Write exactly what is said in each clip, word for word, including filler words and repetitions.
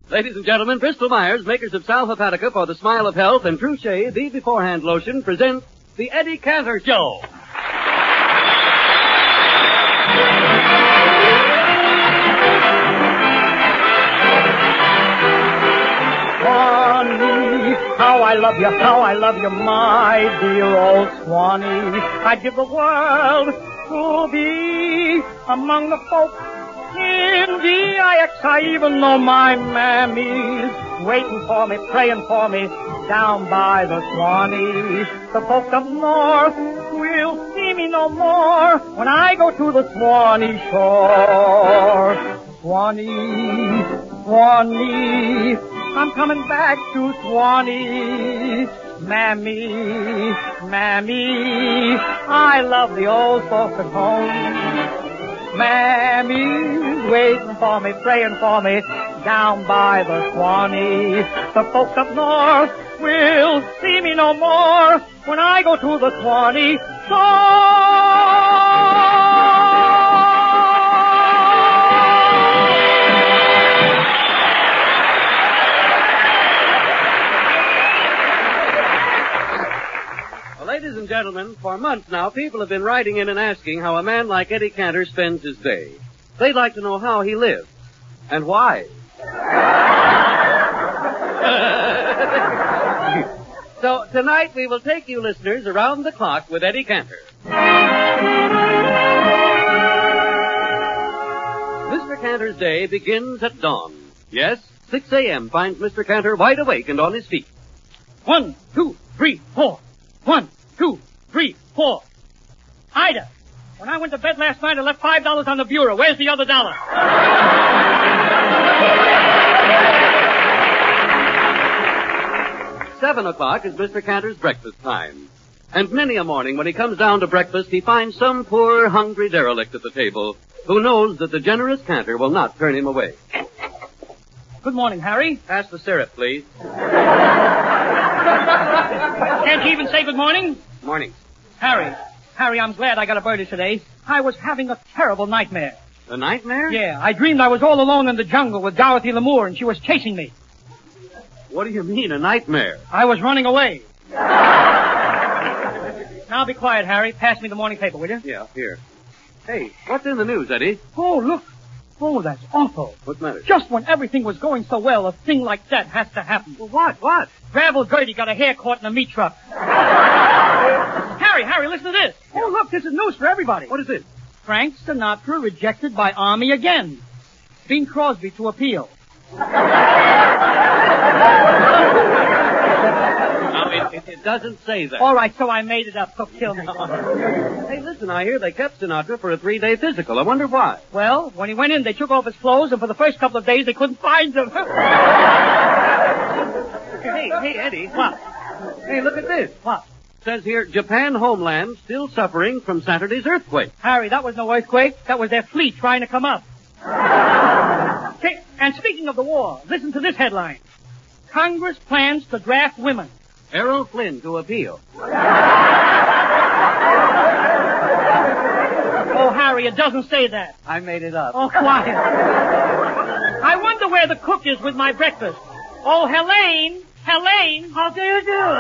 Ladies and gentlemen, Bristol Myers, makers of Sal Hepatica for the Smile of Health and True Shea, the Beforehand Lotion, presents The Eddie Cantor Show. Swanee, how I love you, how I love you, my dear old Swanee. I'd give the world to be among the folks in D I X. I even know my mammy's waiting for me, praying for me down by the Swanee. The folks up north will see me no more when I go to the Swanee shore. Swanee, Swanee, I'm coming back to Swanee. Mammy, Mammy, I love the old folks at home. Mammy's waiting for me, praying for me down by the Swanee. The folks up north will see me no more when I go to the Swanee Ladies and gentlemen, for months now, people have been writing in and asking how a man like Eddie Cantor spends his day. They'd like to know how he lives. And why. So, tonight we will take you listeners around the clock with Eddie Cantor. Mister Cantor's day begins at dawn. Yes, six a.m. finds Mister Cantor wide awake and on his feet. One, two, three, four. One, two, three, four. Ida, when I went to bed last night, I left five dollars on the bureau. Where's the other dollar? Seven o'clock is Mister Cantor's breakfast time. And many a morning when he comes down to breakfast, he finds some poor, hungry derelict at the table who knows that the generous Cantor will not turn him away. Good morning, Harry. Pass the syrup, please. Can't you even say good morning? Morning. Harry, Harry, I'm glad I got a birdie today. I was having a terrible nightmare. A nightmare? Yeah, I dreamed I was all alone in the jungle with Dorothy Lamour and she was chasing me. What do you mean, a nightmare? I was running away. Now be quiet, Harry. Pass me the morning paper, will you? Yeah, here. Hey, what's in the news, Eddie? Oh, look. Oh, that's awful. What's the matter? Just when everything was going so well, a thing like that has to happen. Well, what? What? Gravel Gertie got a hair caught in a meat truck. Harry, Harry, listen to this. Oh, look, this is news for everybody. What is it? Frank Sinatra rejected by Army again. Bing Crosby to appeal. No, it, it, it doesn't say that. All right, so I made it up. So kill me. Hey, listen, I hear they kept Sinatra for a three-day physical. I wonder why. Well, when he went in, they took off his clothes, and for the first couple of days, they couldn't find him. Hey, hey, Eddie. What? Hey, look at this. What? It says here, Japan homeland still suffering from Saturday's earthquake. Harry, that was no earthquake. That was their fleet trying to come up. Okay, and speaking of the war, listen to this headline. Congress plans to draft women. Errol Flynn to appeal. Oh, Harry, it doesn't say that. I made it up. Oh, quiet. I wonder where the cook is with my breakfast. Oh, Helene, Helene, how do you do?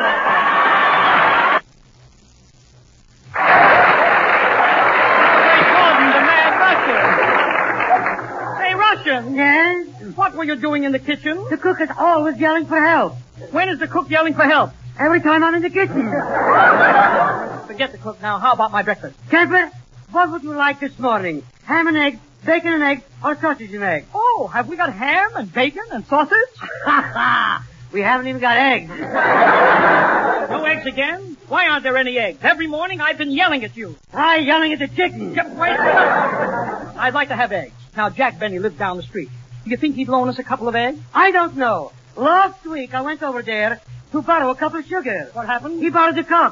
They called him the Mad Russian. Hey, Russian. Yes? What were you doing in the kitchen? The cook is always yelling for help. When is the cook yelling for help? Every time I'm in the kitchen. Forget the cook now. How about my breakfast? Kemper, what would you like this morning? Ham and eggs, bacon and eggs, or sausage and eggs? Oh, have we got ham and bacon and sausage? Ha ha! We haven't even got eggs. No eggs again? Why aren't there any eggs? Every morning I've been yelling at you. Try yelling at the chicken. Just wait. I'd like to have eggs. Now, Jack Benny lives down the street. Do you think he'd loan us a couple of eggs? I don't know. Last week I went over there to borrow a cup of sugar. What happened? He borrowed the cup.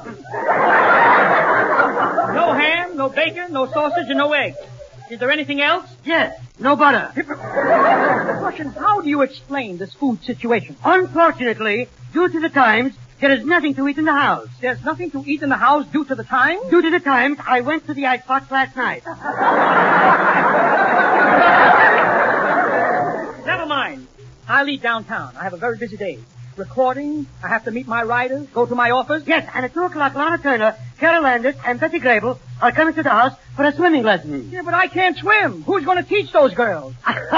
No ham, no bacon, no sausage, and no eggs. Is there anything else? Yes, no butter. Russian, how do you explain this food situation? Unfortunately, due to the times, there is nothing to eat in the house. There's nothing to eat in the house due to the time? Due to the times, I went to the icebox last night. Never mind. I leave downtown. I have a very busy day. Recording, I have to meet my writers, go to my office. Yes, and at two o'clock, Lana Turner, Carol Landis, and Betty Grable are coming to the house for a swimming lesson. Yeah, but I can't swim. Who's going to teach those girls?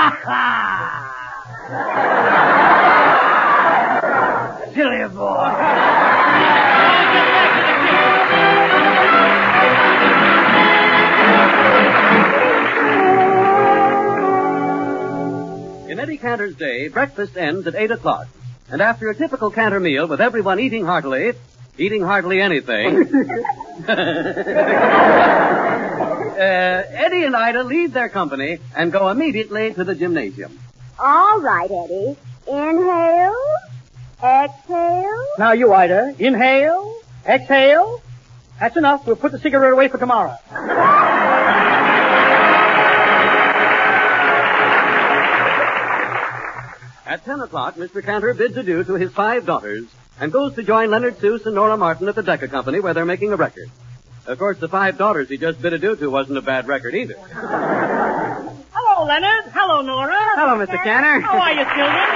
Silly boy. In Eddie Cantor's day, breakfast ends at eight o'clock. And after a typical Cantor meal with everyone eating heartily, eating hardly anything, uh, Eddie and Ida leave their company and go immediately to the gymnasium. All right, Eddie. Inhale. Exhale. Now you, Ida. Inhale. Exhale. That's enough. We'll put the cigarette away for tomorrow. At ten o'clock, Mister Cantor bids adieu to his five daughters and goes to join Leonard Seuss and Nora Martin at the Decca Company where they're making a record. Of course, the five daughters he just bid adieu to wasn't a bad record either. Hello, Leonard. Hello, Nora. Hello, Mister Cantor. How are you, children?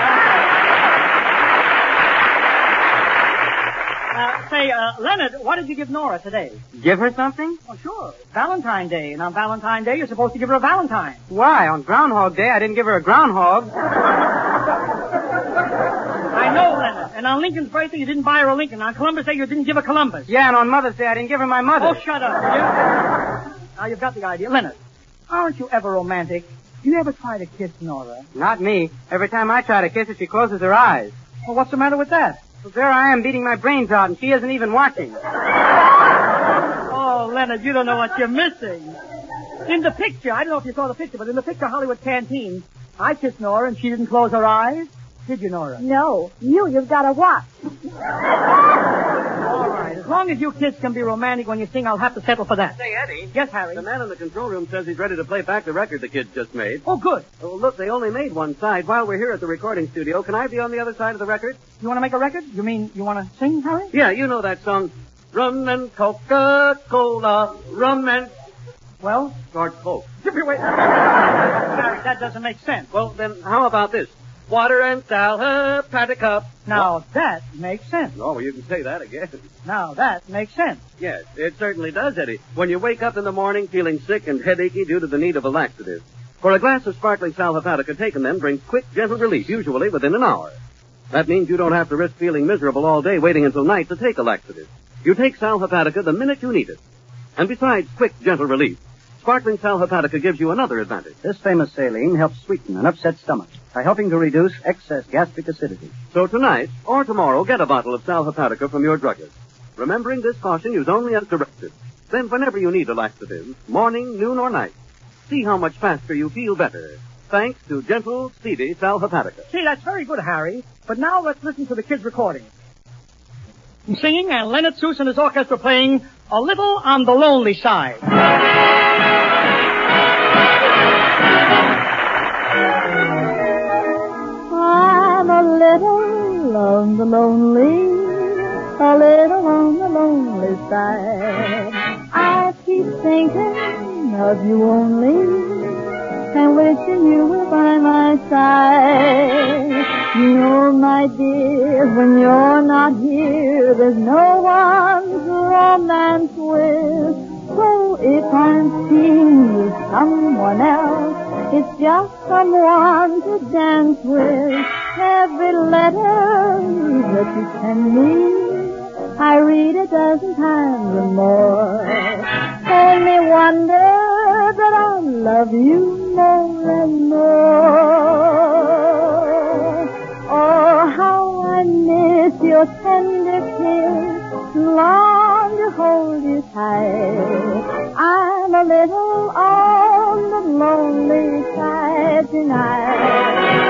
Uh, say, uh, Leonard, what did you give Nora today? Give her something? Oh, sure. Valentine's Day. And on Valentine's Day, you're supposed to give her a Valentine. Why? On Groundhog Day, I didn't give her a groundhog. I know, Leonard. And on Lincoln's birthday, you didn't buy her a Lincoln. On Columbus Day, you didn't give her Columbus. Yeah, and on Mother's Day, I didn't give her my mother. Oh, shut up, will you? Now, you've got the idea. Leonard, aren't you ever romantic? Do you ever try to kiss Nora? Not me. Every time I try to kiss her, she closes her eyes. Well, what's the matter with that? Well, there I am beating my brains out, and she isn't even watching. Oh, Leonard, you don't know what you're missing. In the picture, I don't know if you saw the picture, but in the picture Hollywood Canteen, I kissed Nora and she didn't close her eyes. Did you, Nora? No. You, you've got to watch. All right. As long as you kids can be romantic when you sing, I'll have to settle for that. Say, Eddie. Yes, Harry? The man in the control room says he's ready to play back the record the kids just made. Oh, good. Oh, look, they only made one side. While we're here at the recording studio, can I be on the other side of the record? You want to make a record? You mean you want to sing, Harry? Yeah, you know that song. Rum and Coca-Cola, rum and... Well? George Coke. Wait. Harry, that doesn't make sense. Well, then how about this? Water and sal, pat a cup. Now, what? That makes sense. Oh, well, you can say that again. Now, that makes sense. Yes, it certainly does, Eddie. When you wake up in the morning feeling sick and headachy due to the need of a laxative. For a glass of sparkling sal hepatica taken then brings quick, gentle relief, usually within an hour. That means you don't have to risk feeling miserable all day waiting until night to take a laxative. You take sal hepatica the minute you need it. And besides quick, gentle relief, sparkling sal hepatica gives you another advantage. This famous saline helps sweeten an upset stomach by helping to reduce excess gastric acidity. So tonight or tomorrow, get a bottle of sal hepatica from your druggist. Remembering this caution, use only as directed. Then whenever you need a laxative, morning, noon, or night, see how much faster you feel better, thanks to gentle, speedy sal hepatica. See, that's very good, Harry. But now let's listen to the kids' recording. Singing and Leonard Seuss and his orchestra playing A Little on the Lonely Side. I'm a little on the lonely, a little on the lonely side. I keep thinking of you only, and wishing you were by my side. You know, my dear, when you're not here, there's no one to romance with. So if I'm seeing with someone else, it's just someone to dance with. Every letter that you send me, I read a dozen times or more. Only wonder that I love you more and more. Oh, how I miss your tender kiss, long to hold you tight. I'm a little on the lonely side tonight.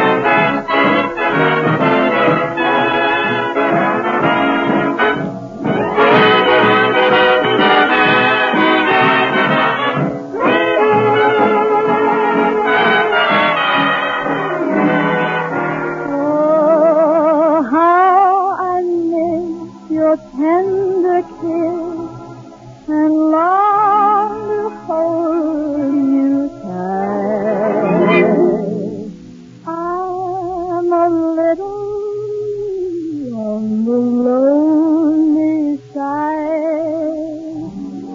Tender kiss and long to hold you tight. I'm little on the lonely side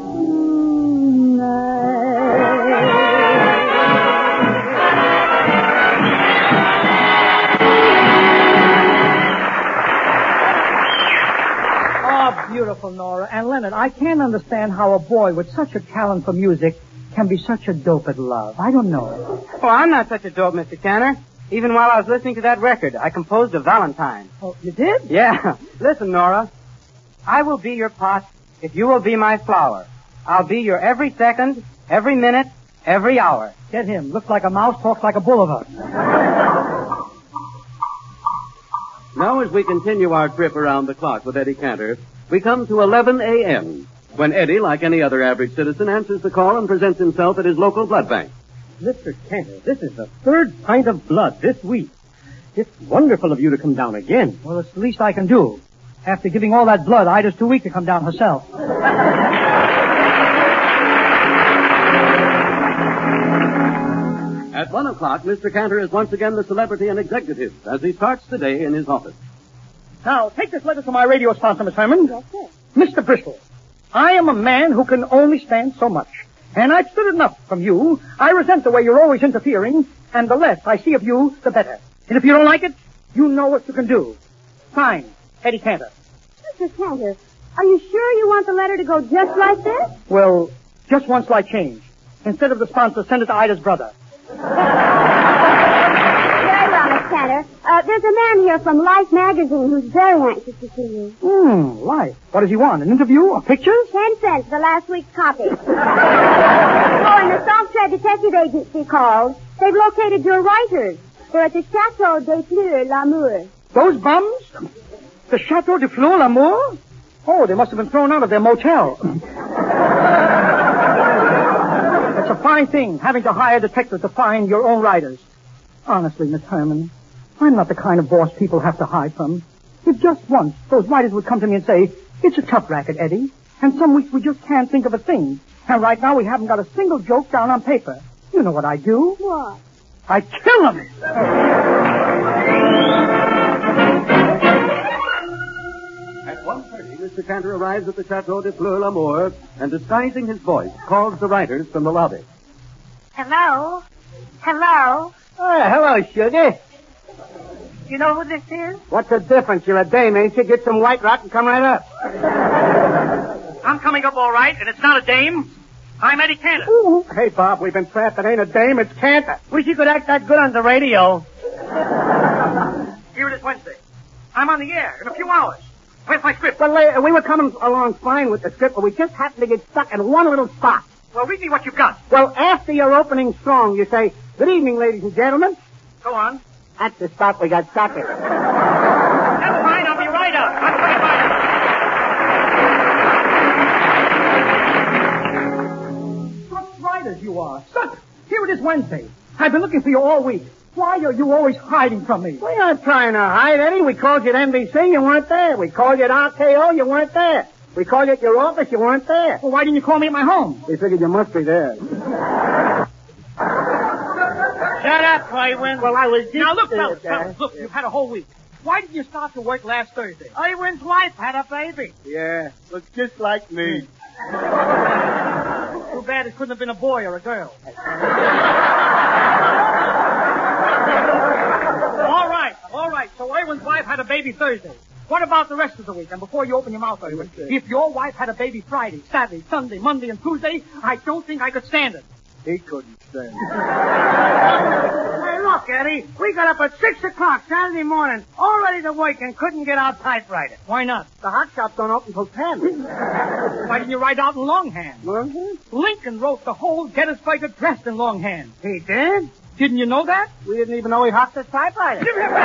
tonight. Oh, beautiful, Nora. And Leonard, I can't understand how a boy with such a talent for music can be such a dope at love. I don't know. Oh, I'm not such a dope, Mister Tanner. Even while I was listening to that record, I composed a Valentine. Oh, you did? Yeah. Listen, Nora. I will be your pot if you will be my flower. I'll be your every second, every minute, every hour. Get him. Looks like a mouse, talks like a boulevard. Now, as we continue our trip around the clock with Eddie Cantor, we come to eleven a.m., when Eddie, like any other average citizen, answers the call and presents himself at his local blood bank. Mister Cantor, this is the third pint of blood this week. It's wonderful of you to come down again. Well, it's the least I can do. After giving all that blood, Ida's too weak to come down herself. At one o'clock, Mister Cantor is once again the celebrity and executive as he starts the day in his office. Now, take this letter to my radio sponsor, Miss Herman. Yes, sir. Mister Bristol, I am a man who can only stand so much. And I've stood enough from you. I resent the way you're always interfering, and the less I see of you, the better. And if you don't like it, you know what you can do. Signed, Eddie Cantor. Mister Cantor, are you sure you want the letter to go just like this? Well, just one slight change. Instead of the sponsor, send it to Ida's brother. Very well, Miss Cantor. Uh, there's a man here from Life magazine who's very anxious to see you. Hmm, Life. What does he want? An interview or pictures? Ten cents for last week's copy. Oh, and the Soft Tread Detective Agency called. They've located your writers. They're at the Chateau des Fleurs l'Amour. Those bums? The Chateau de Fleur l'Amour? Oh, they must have been thrown out of their motel. It's a fine thing, having to hire detectives to find your own writers. Honestly, Miss Herman, I'm not the kind of boss people have to hide from. If just once those writers would come to me and say, it's a tough racket, Eddie, and some weeks we just can't think of a thing. And right now we haven't got a single joke down on paper. You know what I do? What? I kill them. At one thirty, Mister Cantor arrives at the Chateau de Fleur l'Amour and, disguising his voice, calls the writers from the lobby. Hello? Hello? Oh, hello, sugar. You know who this is? What's the difference? You're a dame, ain't you? Get some white rock and come right up. I'm coming up all right, and it's not a dame. I'm Eddie Cantor. Hey, Bob, we've been trapped. It ain't a dame, it's Cantor. Wish you could act that good on the radio. Here it is Wednesday. I'm on the air in a few hours. Where's my script? Well, uh, we were coming along fine with the script, but we just happened to get stuck in one little spot. Well, read me what you've got. Well, after your opening song, you say, good evening, ladies and gentlemen. Go on. That's the spot we got stuck in. That's fine. I'll be right up. I'm coming right up. Such writers you are. Such. Here it is Wednesday. I've been looking for you all week. Why are you always hiding from me? We aren't trying to hide, Eddie. We called you at N B C, you weren't there. We called you at R K O, you weren't there. We called you at your office, you weren't there. Well, why didn't you call me at my home? We figured you must be there. Shut up, Tywin. Well, I was just... Now, look, uh, fellas, fellas, look, you've had a whole week. Why did you start to work last Thursday? Tywin's wife had a baby. Yeah, looks just like me. Too bad it couldn't have been a boy or a girl. All right, all right. So Irwin's wife had a baby Thursday. What about the rest of the week? And before you open your mouth, Irwin, if your wife had a baby Friday, Saturday, Sunday, Monday, and Tuesday, I don't think I could stand it. He couldn't stand it. Hey, look, Eddie. We got up at six o'clock Saturday morning, all ready to work, and couldn't get our typewriter. Why not? The hot shop don't open till ten. Why didn't you write out in longhand? Mm-hmm. Lincoln wrote the whole Gettysburg Address in longhand. He did? Didn't you know that? We didn't even know he hocked his typewriter.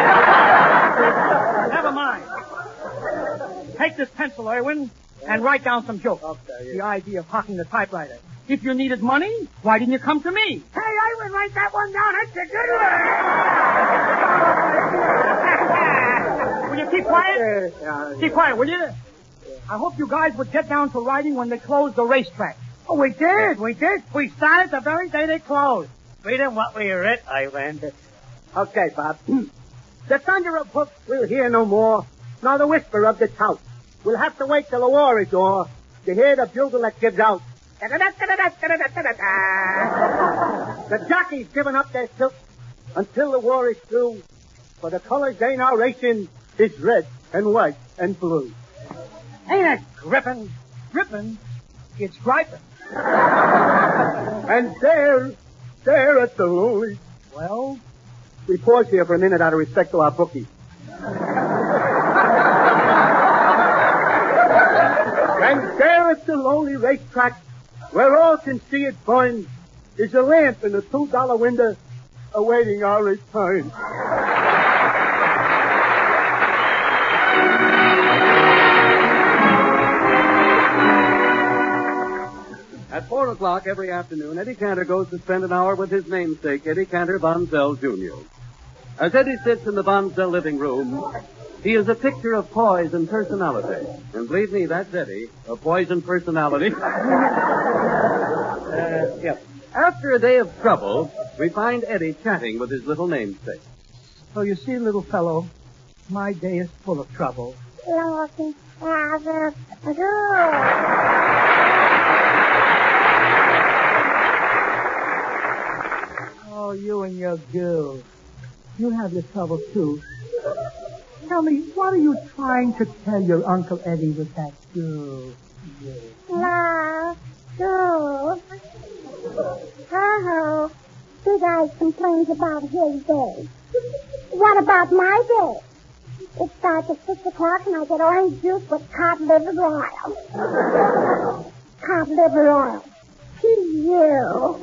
Never mind. Take this pencil, Irwin, and write down some jokes. Okay, yeah. The idea of hocking the typewriter. If you needed money, why didn't you come to me? Hey, Irwin, write that one down. That's a good one. Will you keep quiet? Yeah, yeah. Keep quiet, will you? I hope you guys would get down to writing when they closed the racetrack. Oh, we did. We did. We started the very day they closed. Read them what we wrote, Irwin. Okay, Bob. The thunder of hoofs we'll hear no more, nor the whisper of the tout. We'll have to wait till the war is o'er to hear the bugle that gives out. The jockeys giving up their silk until the war is through, for the colors they now racing is red and white and blue. Ain't it gripping? Gripping? It's griping. And there, there at the lonely. Well? We pause here for a minute out of respect to our bookie. And there at the lonely racetrack, where all can see it burn, is a lamp in a two-dollar window awaiting our return. At four o'clock every afternoon, Eddie Cantor goes to spend an hour with his namesake, Eddie Cantor Bonsell, Junior As Eddie sits in the Bonsell living room, he is a picture of poise and personality. And believe me, that's Eddie, a poise and personality. uh, yes. After a day of trouble, we find Eddie chatting with his little namesake. So you see, little fellow, my day is full of trouble. Looking at the girl. Oh, you and your girl. You have your trouble, too. Tell me, what are you trying to tell your Uncle Eddie with that girl? Love, girl. Oh, Big Eyes complains about his day. What about my day? It starts at six o'clock and I get orange juice with cod liver oil. Cod liver oil. You.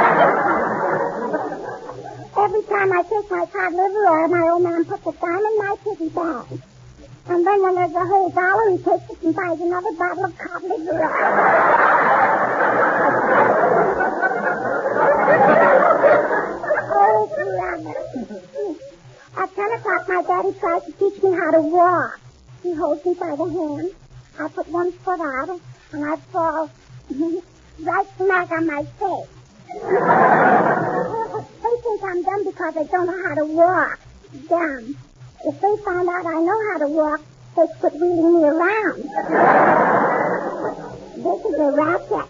Every time I take my cod liver oil, my old man puts a dime in my piggy bank. And then when there's a whole dollar, he takes it and buys another bottle of cod liver oil. Oh, brother. At ten o'clock, my daddy tries to teach me how to walk. He holds me by the hand. I put one foot out, and I fall right smack on my face. They think I'm dumb because I don't know how to walk. Dumb. If they found out I know how to walk, they'd quit wheeling me around. This is a racket.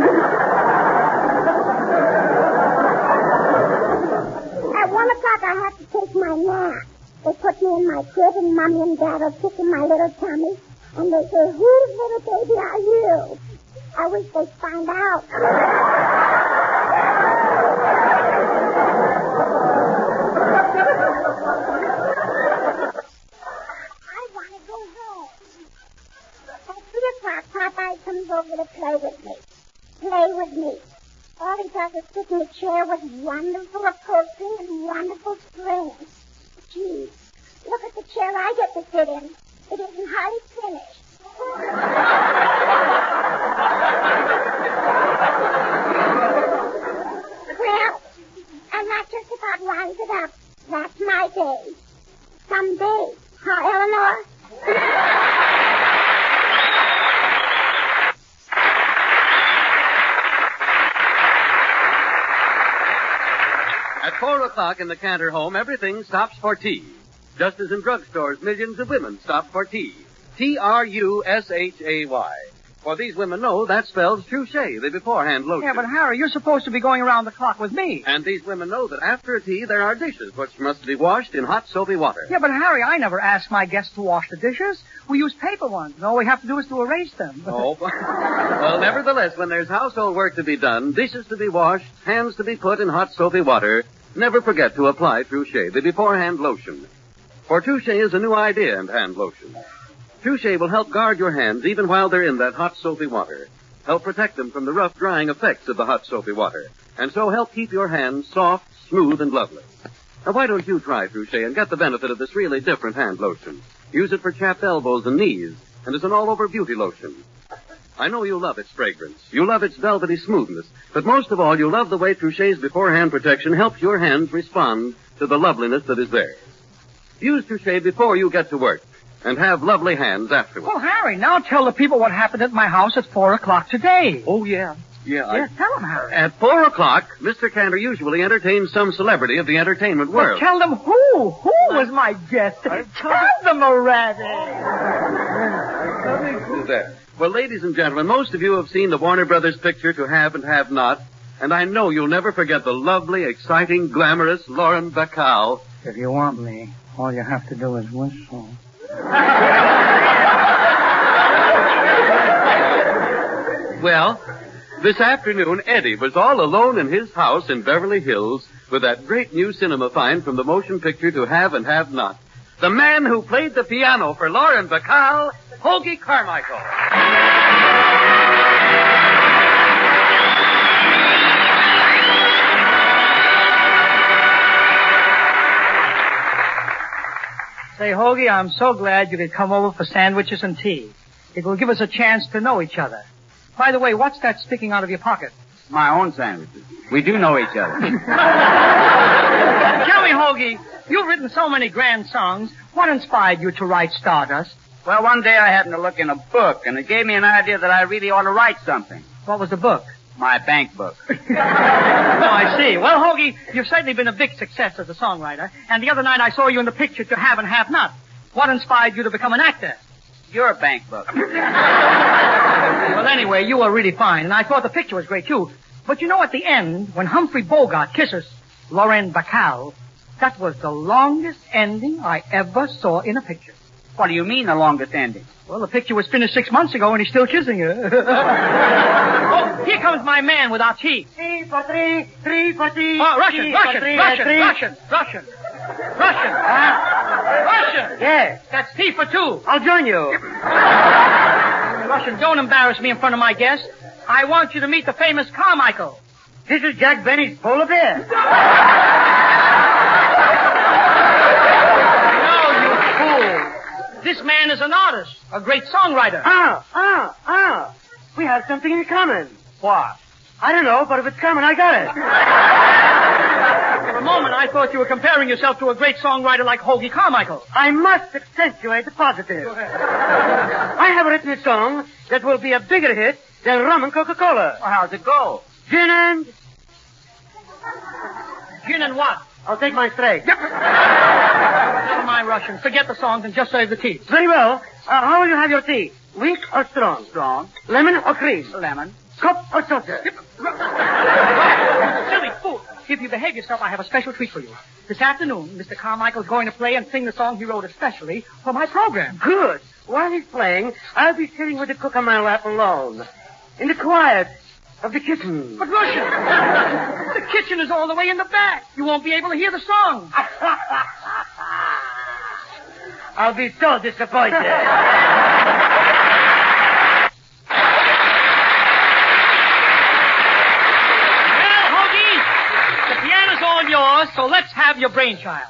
At one o'clock, I have to take my nap. They put me in my crib, and Mommy and Dad are kicking my little tummy. And they say, whose little baby are you? I wish they'd find out. Popeye comes over to play with me. Play with me. All he does is sit in a chair with wonderful upholstery and wonderful springs. Gee, look at the chair I get to sit in. It isn't hardly finished. Well, and that just about winds it up. That's my day. Someday. Huh, Eleanor? At four o'clock in the Cantor home, everything stops for tea. Just as in drugstores, millions of women stop for tea. T R U S H A Y. For these women know that spells Trushay, the beforehand lotion. Yeah, but Harry, you're supposed to be going around the clock with me. And these women know that after a tea, there are dishes which must be washed in hot soapy water. Yeah, but Harry, I never ask my guests to wash the dishes. We use paper ones, and all we have to do is to erase them. Oh, well, nevertheless, when there's household work to be done, dishes to be washed, hands to be put in hot soapy water, never forget to apply Trushay, the beforehand lotion. For Trushay is a new idea in hand lotion. Trushay will help guard your hands even while they're in that hot soapy water. Help protect them from the rough drying effects of the hot soapy water. And so help keep your hands soft, smooth, and lovely. Now, why don't you try Trushay and get the benefit of this really different hand lotion? Use it for chapped elbows and knees, and as an all-over beauty lotion. I know you love its fragrance. You love its velvety smoothness. But most of all, you love the way Trushay's beforehand protection helps your hands respond to the loveliness that is theirs. Use Trushay before you get to work, and have lovely hands afterwards. Well, Harry, now tell the people what happened at my house at four o'clock today. Oh, yeah. Yeah, I... Yes, tell them, Harry. At four o'clock, Mister Cantor usually entertains some celebrity of the entertainment Well, world. tell them who. Who was my guest? Tell them already. There. Well, ladies and gentlemen, most of you have seen the Warner Brothers picture To Have and Have Not, and I know you'll never forget the lovely, exciting, glamorous Lauren Bacall. If you want me, all you have to do is whistle. Well, this afternoon, Eddie was all alone in his house in Beverly Hills with that great new cinema find from the motion picture To Have and Have Not. The man who played the piano for Lauren Bacall, Hoagy Carmichael. Say, Hoagy, I'm so glad you could come over for sandwiches and tea. It will give us a chance to know each other. By the way, what's that sticking out of your pocket? My own sandwiches. We do know each other. Tell me, Hoagy, you've written so many grand songs. What inspired you to write Stardust? Well, one day I happened to look in a book, and it gave me an idea that I really ought to write something. What was the book? My bank book. Oh, I see. Well, Hoagy, you've certainly been a big success as a songwriter. And the other night I saw you in the picture To Have and Have Not. What inspired you to become an actor? Your bank book. Well, anyway, you were really fine, and I thought the picture was great, too. But you know, at the end, when Humphrey Bogart kisses Lauren Bacall, that was the longest ending I ever saw in a picture. What do you mean, the longest ending? Well, the picture was finished six months ago, and he's still kissing her. Oh, here comes my man with our tea. Three for three, three for three. Oh, Russian, three Russian, for three, Russian, three. Russian, Russian, Russian. Huh? Russian. Yes. That's tea for two. I'll join you. Russian, don't embarrass me in front of my guests. I want you to meet the famous Carmichael. This is Jack Benny's polar bear. No, you fool. This man is an artist, a great songwriter. Ah, ah, ah. We have something in common. What? I don't know, but if it's common, I got it. For a moment, I thought you were comparing yourself to a great songwriter like Hoagy Carmichael. I must accentuate the positive. I have written a song that will be a bigger hit than rum and Coca-Cola. Well, how's it go? Gin and... Gin and what? I'll take mine straight. Never mind, Russian. Forget the songs and just save the tea. Very well. Uh, how will you have your tea? Weak or strong? Strong. Lemon or cream? Lemon. Cup or saucer? Silly fool. If you behave yourself, I have a special treat for you. This afternoon, Mister Carmichael's going to play and sing the song he wrote especially for my program. Good. While he's playing, I'll be sitting with the cook on my lap alone. In the quiet of the kitchen. But, Russian, the kitchen is all the way in the back. You won't be able to hear the song. I'll be so disappointed. All yours, so let's have your brainchild.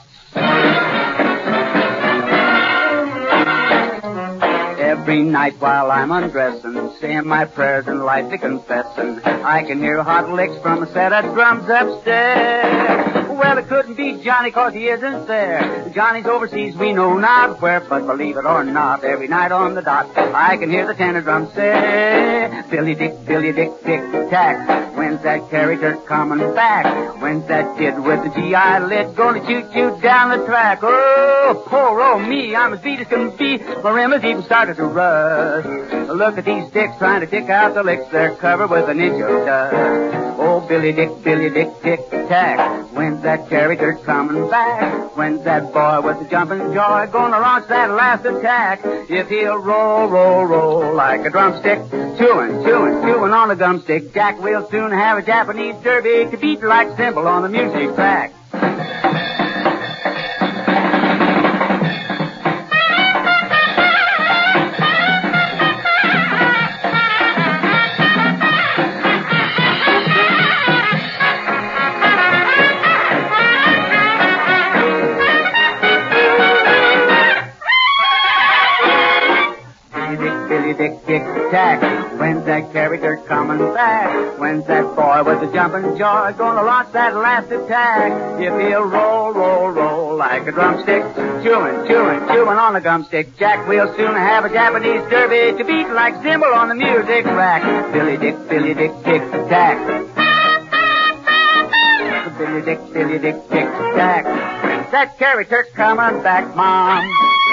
Every night while I'm undressing, saying my prayers and lightly confessing, I can hear hot licks from a set of drums upstairs. Well, it couldn't be Johnny, 'cause he isn't there. Johnny's overseas, we know not where, but believe it or not, every night on the dot, I can hear the tenor drum say, Billy Dick, Billy Dick, tick-tack. When's that character coming back? When's that kid with the G I lid gonna shoot you down the track? Oh, poor old me, I'm as beat as can be. My rim even started to rust. Look at these dicks trying to tick out the licks. They're covered with an inch of dust. Oh, Billy Dick, Billy Dick, tick-tack. When's that character coming back? When's that boy with the jumping jaw gonna launch that last attack? If he'll roll, roll, roll like a drumstick, chewing, chewing, chewing on a gumstick, Jack will soon have a Japanese derby to beat like cymbal on the music track. Tick-tack, when's that character coming back? When's that boy with the jumping jaw gonna launch that last attack? If he'll roll, roll, roll like a drumstick. Chewing, chewing, chewing on the gum stick. Jack will soon have a Japanese derby to beat like cymbal on the music rack. Billy Dick, Billy Dick, tick tack. Billy Dick, Billy Dick, tick tack. That Carrie Turk coming back, Mom.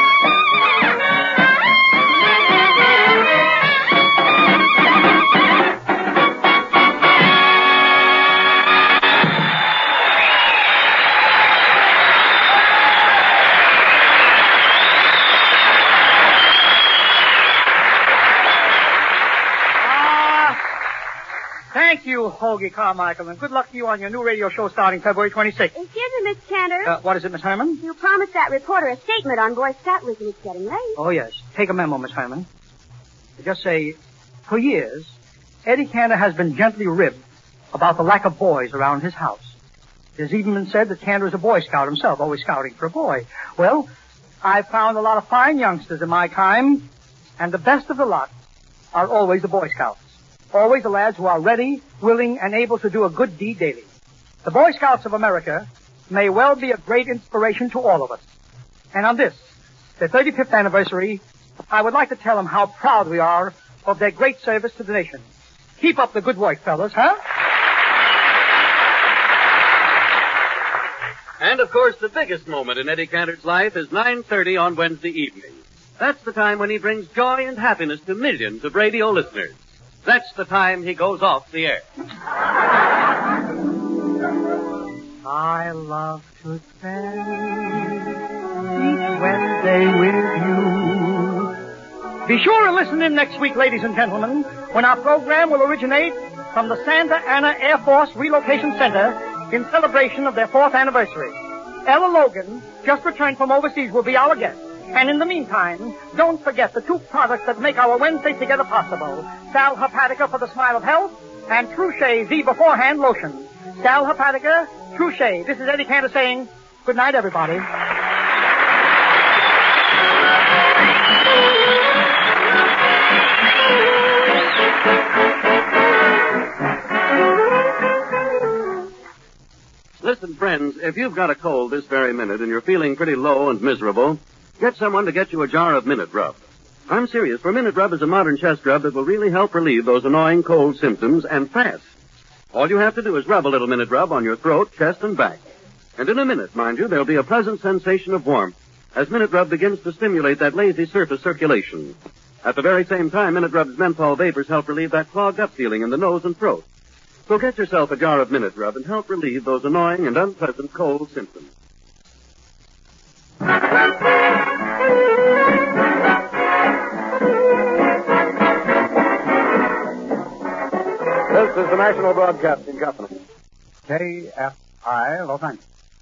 Thank you, Hoagie Carmichael, and good luck to you on your new radio show starting February twenty-sixth. Excuse me, Miss Cantor. Uh, what is it, Miss Herman? You promised that reporter a statement on Boy Scout Week, and it's getting late. Oh, yes. Take a memo, Miss Herman. Just say, for years, Eddie Cantor has been gently ribbed about the lack of boys around his house. It has even been said that Cantor is a Boy Scout himself, always scouting for a boy. Well, I've found a lot of fine youngsters in my time, and the best of the lot are always the Boy Scouts. Always the lads who are ready, willing, and able to do a good deed daily. The Boy Scouts of America may well be a great inspiration to all of us. And on this, their thirty-fifth anniversary, I would like to tell them how proud we are of their great service to the nation. Keep up the good work, fellas, huh? And, of course, the biggest moment in Eddie Cantor's life is nine thirty on Wednesday evening. That's the time when he brings joy and happiness to millions of radio listeners. That's the time he goes off the air. I love to spend each Wednesday with you. Be sure and listen in next week, ladies and gentlemen, when our program will originate from the Santa Ana Air Force Relocation Center in celebration of their fourth anniversary. Ella Logan, just returned from overseas, will be our guest. And in the meantime, don't forget the two products that make our Wednesday together possible. Sal Hepatica for the smile of health and Truchet the beforehand lotion. Sal Hepatica, Truchet. This is Eddie Cantor saying good night, everybody. Listen, friends, if you've got a cold this very minute and you're feeling pretty low and miserable, get someone to get you a jar of Minute Rub. I'm serious, for Minute Rub is a modern chest rub that will really help relieve those annoying cold symptoms, and fast. All you have to do is rub a little Minute Rub on your throat, chest, and back. And in a minute, mind you, there'll be a pleasant sensation of warmth as Minute Rub begins to stimulate that lazy surface circulation. At the very same time, Minute Rub's menthol vapors help relieve that clogged up feeling in the nose and throat. So get yourself a jar of Minute Rub and help relieve those annoying and unpleasant cold symptoms. This is the National Broadcasting Company. K F I, Los Angeles.